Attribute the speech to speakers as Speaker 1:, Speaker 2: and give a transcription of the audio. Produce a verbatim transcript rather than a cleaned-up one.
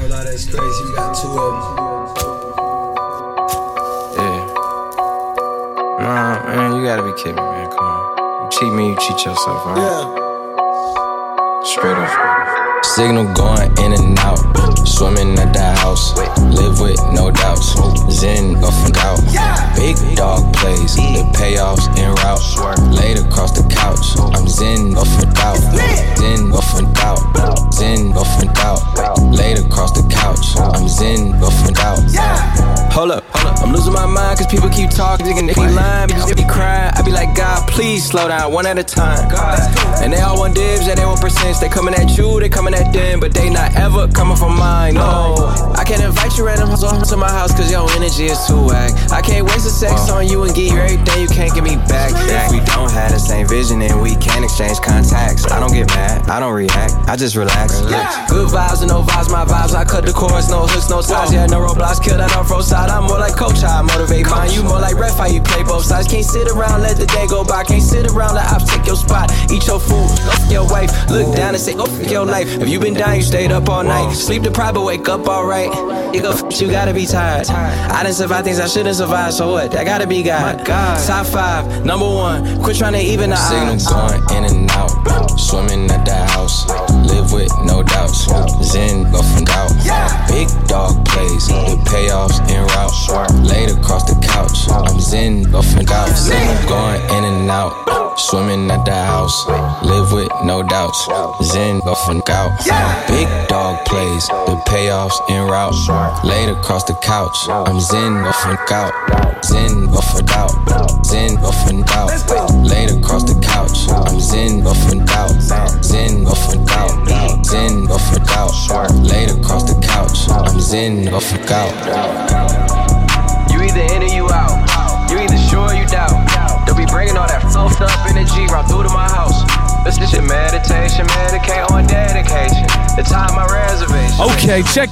Speaker 1: gonna lie, that's crazy. You got two of them.
Speaker 2: Yeah. Nah, man, you gotta be kidding me, man. Come on. You cheat me, you cheat yourself, alright?
Speaker 1: Yeah.
Speaker 2: Straight up. Signal going in and out. Swimming at the house. Live with no doubts. Zen up and out. Big dog plays. The payoffs en route. Laid across the couch. I'm zen up and out. Zen up and out. Zen up and out. Laid across the couch. I'm zen up and out. Hold up, hold up. I'm losing my mind cause people keep talking. They keep lying, bitches be crying. I be like, God, please slow down one at a time. And they all want dibs, and they want percents. They coming at you, they coming at them, but they not ever coming from mine. No, I can't invite you random to my house cause your energy is too whack. I can't waste the sex on you and give you everything you can't give me back. If we don't have the same vision and we can't exchange contacts, I don't get mad, I don't react, I just relax. Yeah. Good vibes and no vibes, my vibes. I cut the cords, no hooks, no ties. Yeah, no roadblocks, kill that off road side. I'm more like coach, I motivate mine. You more like ref, how you play both sides. Can't sit around, let the day go by. Can't sit around, let ops take your spot. Eat your food, go f your wife. Look down and say, go f your life. If you been down, you stayed up all night. Sleep deprived, but wake up alright. You go f, you gotta be tired. I didn't survive things I shouldn't survive, so what? That gotta be God. Top five, number one. Quit trying to even the odds. Signal going in and out. Swimming at the house. Live with no doubts. Zen up and out. Big dog plays. The payoffs en route. Laid across the couch. I'm zen up and out. Signal going in and out. Swimming at the house. Live with no doubts. Zen up and out. Big dog plays. The payoffs en route. Laid across the couch. I'm zen up and out. Zen up and out. Zen up and out. Laid across the couch. I'm zen up and out. Zen up and out. Zen up and out. Laid across the couch. I'm zen up and out. You either in or you out. You either sure or you doubt. Don't be bringing all that fucked up energy right through to my house. This is your meditation, medicate on dedication. The time my reservation.
Speaker 3: Okay, check